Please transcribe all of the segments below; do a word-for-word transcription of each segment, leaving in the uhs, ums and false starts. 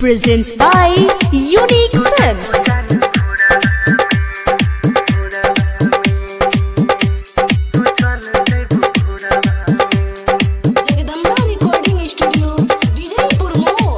presents by Unique Films. Jagdamba recording studio Vijaypur मोड़।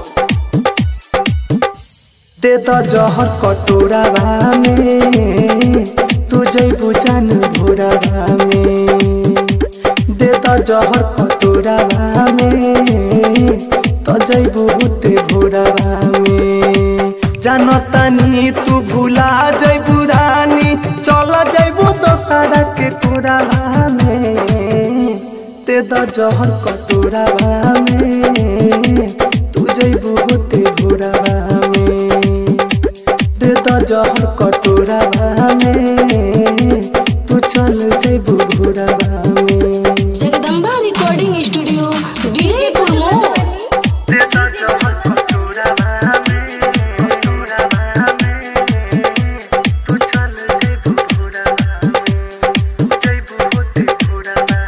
दे तो जहर कटोरावा में तू जैबू जान भोरावा में। दे तो जहर कटोरावा में तो जैबू होते भोरावा में। जानतानी तू भूला जैबू रानी चल जैबू दोसरा के कोरावा में। दे तो जहर कटोरावा में तू जैबू होते भोरावा में। दे तो जहर कटोरावा में तू चल जैबू भोरावा में। जगदम्बा रिकॉर्डिंग स्टूडियो विजयपुर मोड़। दे तो जहर कटोरावा में कटोरावा में तू चल जैबू भोरावा में। तू जैबू होते भोरावा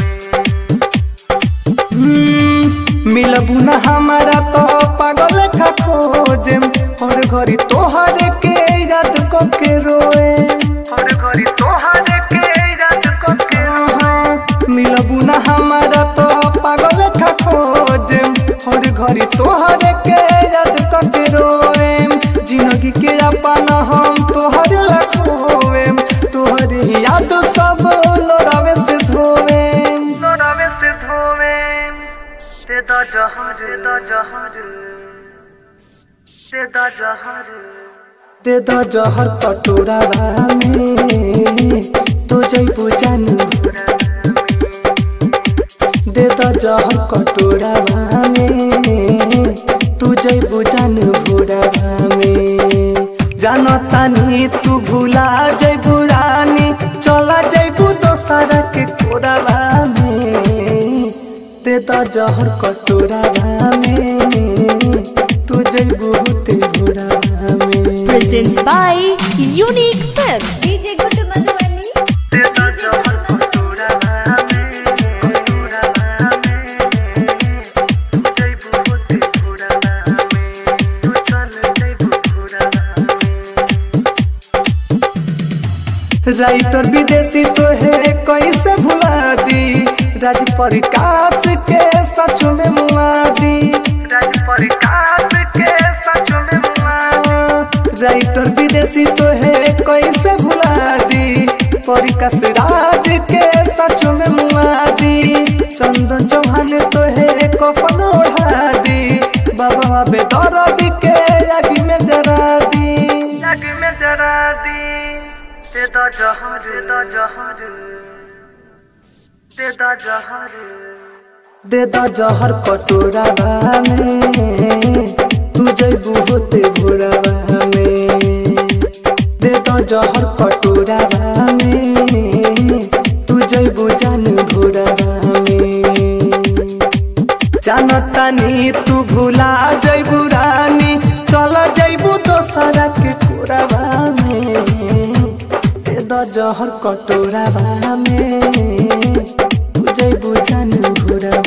में। मिलबू ना हमारा तो पागल खा खोजे और घरी तोहर के याद को के रोए। और घरी तोहर के याद को के रोए। मिलबू ना हमारा तो पागल खा खोजे और घरी तोहर के याद को के रोए। जिंदगी के अपना हम तोहर लखोवे तोहर याद सब लोरावे से धोवे लोरावे से धोवे। दे दा जहर दे दा जहर दे दा जहर दे दा जहर कटोरावा में तू जैबू जान भोरावा में। दे दा जहर कटोरावा में तू जैबू जान भोरावा में। जानतानी तू भूला जैबू रानी चला जैबू दोसरा के कोरावा में। दे दा जहर कटोरावा में तू जैबू होते भोरावा में। Presents by Unique Films. D J Good Madhubani. दे दा जहर कटोरावा में कटोरावा में तू जैबू होते भोरावा में। तू चल जैबू भोरावा में। राइटर विदेशी तो है कैसे भुला दी राज प्रकाश के सच में मुआ दी। राज प्रकाश के सच में मुआ। राइटर विदेशी तो है कैसे भुला दी प्रकाश राज के सच में मुआ दी। चंदन चौहान तो है कफन ओढ़ा दी बाबा बेदर्द के आग में जरा दी आग में जरा दी। दे दा जहर दे दा जहर दे दा जहर दे दा जहर कटोरावा में तू जैबू होते भोरावा में। दे दा जहर कटोरावा में तू जैबू जान भोरावा में। जानतानी तू भूला जैबू रानी चल जैबू दोसरा के कोरावा में। दे दा जहर कटोरावा में तू जैबू जान भोरावा।